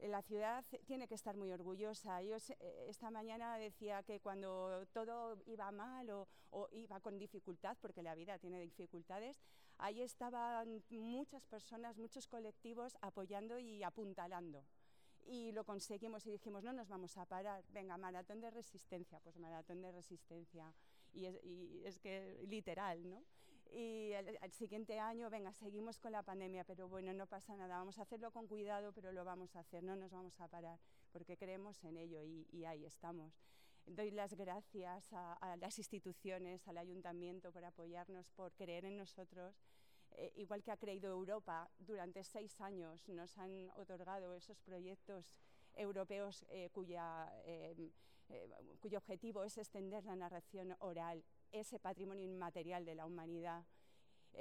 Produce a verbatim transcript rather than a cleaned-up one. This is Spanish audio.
la ciudad tiene que estar muy orgullosa. Yo esta mañana decía que cuando todo iba mal o, o iba con dificultad, porque la vida tiene dificultades, ahí estaban muchas personas, muchos colectivos apoyando y apuntalando. Y lo conseguimos y dijimos, no nos vamos a parar, venga, maratón de resistencia, pues maratón de resistencia, y es, y es que literal, ¿no? Y el, el siguiente año, venga, seguimos con la pandemia, pero bueno, no pasa nada, vamos a hacerlo con cuidado, pero lo vamos a hacer, no nos vamos a parar, porque creemos en ello y, y ahí estamos. Doy las gracias a, a las instituciones, al ayuntamiento por apoyarnos, por creer en nosotros. Eh, igual que ha creído Europa, durante seis años nos han otorgado esos proyectos europeos eh, cuya, eh, eh, cuyo objetivo es extender la narración oral, ese patrimonio inmaterial de la humanidad,